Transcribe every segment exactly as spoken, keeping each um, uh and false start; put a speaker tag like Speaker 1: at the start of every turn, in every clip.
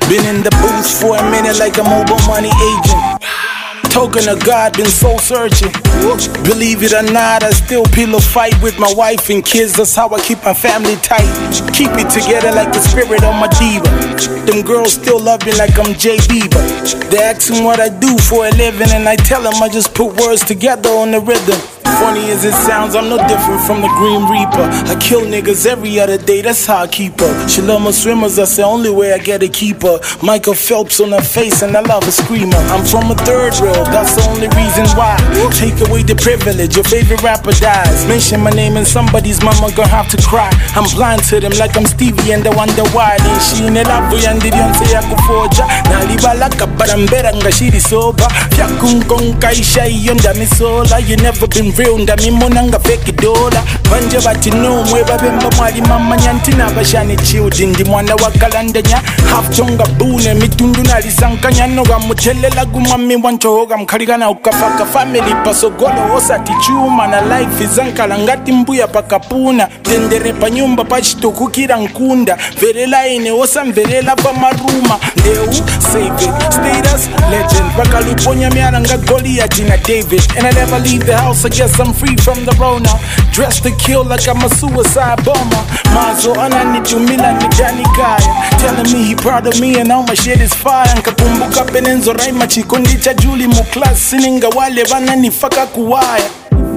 Speaker 1: Been in the booth for a minute like a mobile money agent. Token of God, been soul searching. Believe it or not, I still pillow fight with my wife and kids. That's how I keep my family tight. Keep it together like the spirit on my diva. Them girls still love me like I'm J Bieber. They asking what I do for a living, and I tell them I just put words together on the rhythm. Funny as it sounds, I'm no different from the Green Reaper. I kill niggas every other day, that's how I keep her. She love my swimmers, that's the only way I get to keep her. Michael Phelps on her face and I love a screamer. I'm from a third rail, that's the only reason why. Take away the privilege, your favorite rapper dies. Mention my name and somebody's mama gonna have to cry. I'm blind to them like I'm Stevie and I wonder why. Then she in the lab and the Beyonce akufoja. Nalibalaka barambera ngashiri soba. Fyakunkonka isha iyonda misola. You never been real ndami monanga fake dola. Banje bati no mweba bemba mwali mama nyantina bashani chiudi ndi mwana wakalandanya. Half tonga bune mitundu nalisankanya noga mutelela gumami wanchohoga mkaligana ukafaka family pasogolo osati chuma na life izankala ngati mbuya pakapuna. Tendere pa nyumba pachito kukira nkunda. Verela ine osa mverela pa maruma. Ndeu save it, status legend. Bakaluponya miara nga Goliath na David. And I never leave the house, I guess I'm free from the Rona. Dressed to kill like I'm a suicide bomber. Mazo ananitumila nijani kaya. Telling me he proud of me and all my shit is fire. Nkakumbuka penenzo raima chikundi cha Juli Muklas. Sininga wale vana nifaka kuwaya.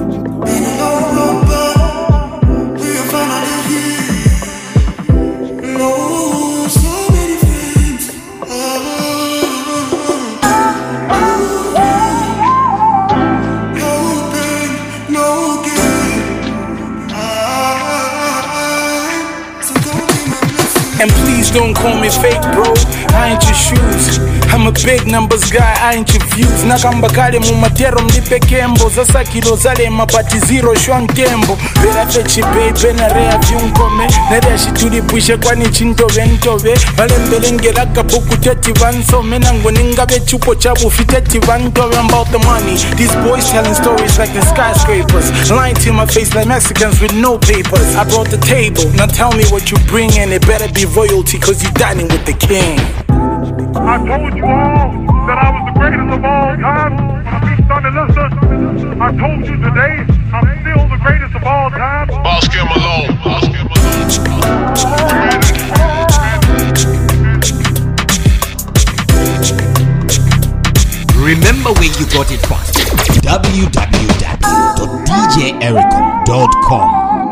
Speaker 1: And please don't call me fake, bro. I ain't your shoes. I'm a big numbers guy, I ain't your views. Nakamba kale mumatero mnipe kembo. Zasa kilo zale mapati zero shwan tembo. Bela fechi baby na rea viunkome. Nerea shituri pushe kwani chintove ntove. Vale mbelenge laka buku teti vanso. Menango ningabe chupo chabu fiteti vantove. I'm about the money. These boys telling stories like the skyscrapers. Lying to my face like Mexicans with no papers. I brought the table, now tell me what you bring, and it better be royalty cause you dining with the king.
Speaker 2: I told you all that I was the greatest of all time. I beat Thunder Lister. I told you today I'm still the greatest of all time.
Speaker 3: Boss Kim Malone. Boss Kim Malone.
Speaker 4: Remember where you got it from. w w w dot d j ericom dot com